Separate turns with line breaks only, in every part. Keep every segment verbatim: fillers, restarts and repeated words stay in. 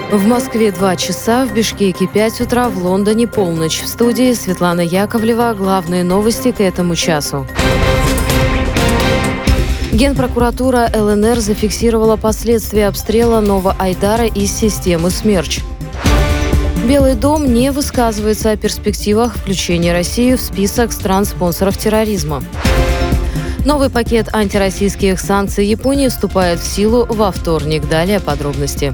В Москве два часа, в Бишкеке пять утра, в Лондоне полночь. В студии Светлана Яковлева. Главные новости к этому часу. Генпрокуратура ЛНР зафиксировала последствия обстрела Новоайдара из системы «Смерч». Белый дом не высказывается о перспективах включения России в список стран-спонсоров терроризма. Новый пакет антироссийских санкций Японии вступает в силу во вторник. Далее подробности.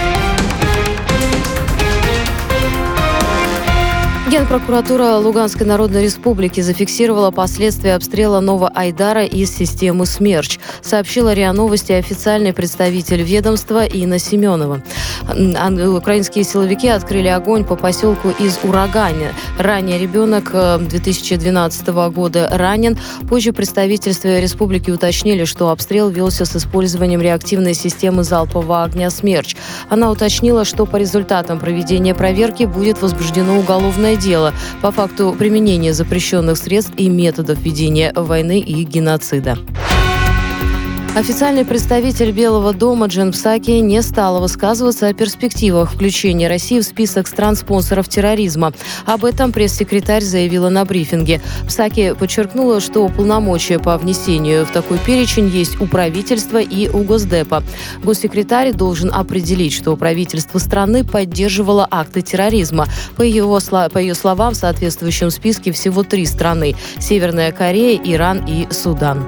Генпрокуратура Луганской Народной Республики зафиксировала последствия обстрела Новоайдара из системы «Смерч», сообщила РИА Новости официальный представитель ведомства Инна Семенова. Украинские силовики открыли огонь по поселку из Ураганя. Ранее ребенок две тысячи двенадцатого года ранен. Позже представительство республики уточнили, что обстрел велся с использованием реактивной системы залпового огня «Смерч». Она уточнила, что по результатам проведения проверки будет возбуждено уголовное дело по факту применения запрещенных средств и методов ведения войны и геноцида. Официальный представитель Белого дома Джен Псаки не стала высказываться о перспективах включения России в список стран-спонсоров терроризма. Об этом пресс-секретарь заявила на брифинге. Псаки подчеркнула, что полномочия по внесению в такой перечень есть у правительства и у Госдепа. Госсекретарь должен определить, что правительство страны поддерживало акты терроризма. По, его, по ее словам, в соответствующем списке всего три страны – Северная Корея, Иран и Судан.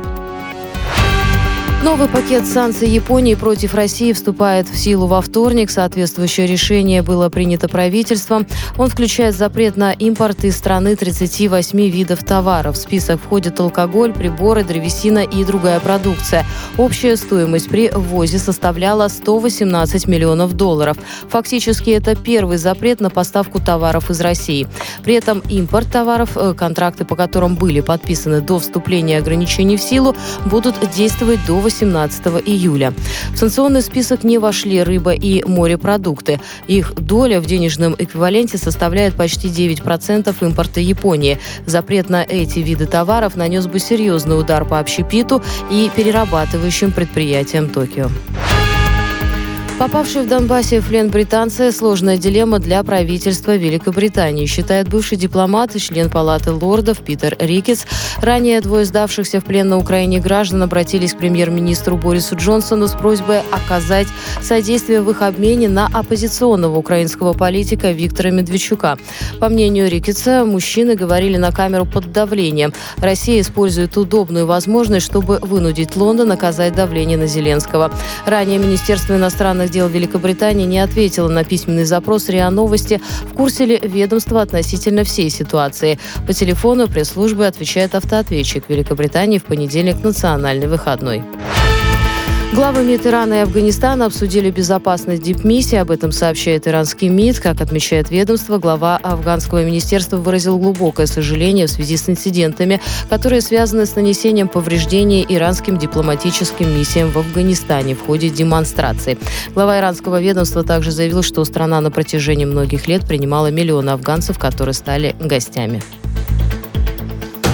Новый пакет санкций Японии против России вступает в силу во вторник. Соответствующее решение было принято правительством. Он включает запрет на импорт из страны тридцати восьми видов товаров. В список входят алкоголь, приборы, древесина и другая продукция. Общая стоимость при ввозе составляла сто восемнадцать миллионов долларов. Фактически это первый запрет на поставку товаров из России. При этом импорт товаров, контракты по которым были подписаны до вступления ограничений в силу, будут действовать до восемнадцатого июля. В санкционный список не вошли рыба и морепродукты. Их доля в денежном эквиваленте составляет почти девять процентов импорта Японии. Запрет на эти виды товаров нанес бы серьезный удар по общепиту и перерабатывающим предприятиям Токио. Попавшие в Донбассе в плен британцы – сложная дилемма для правительства Великобритании, считает бывший дипломат и член Палаты лордов Питер Рикетс. Ранее двое сдавшихся в плен на Украине граждан обратились к премьер-министру Борису Джонсону с просьбой оказать содействие в их обмене на оппозиционного украинского политика Виктора Медведчука. По мнению Рикетса, мужчины говорили на камеру под давлением. Россия использует удобную возможность, чтобы вынудить Лондон оказать давление на Зеленского. Ранее Министерство иностранных дел Великобритании не ответила на письменный запрос РИА Новости, в курсе ли ведомство относительно всей ситуации. По телефону пресс-службы отвечает автоответчик Великобритании. В понедельник национальный выходной. Главы МИД Ирана и Афганистана обсудили безопасность дипмиссии. Об этом сообщает иранский МИД. Как отмечает ведомство, глава афганского министерства выразил глубокое сожаление в связи с инцидентами, которые связаны с нанесением повреждений иранским дипломатическим миссиям в Афганистане в ходе демонстраций. Глава иранского ведомства также заявил, что страна на протяжении многих лет принимала миллионы афганцев, которые стали гостями.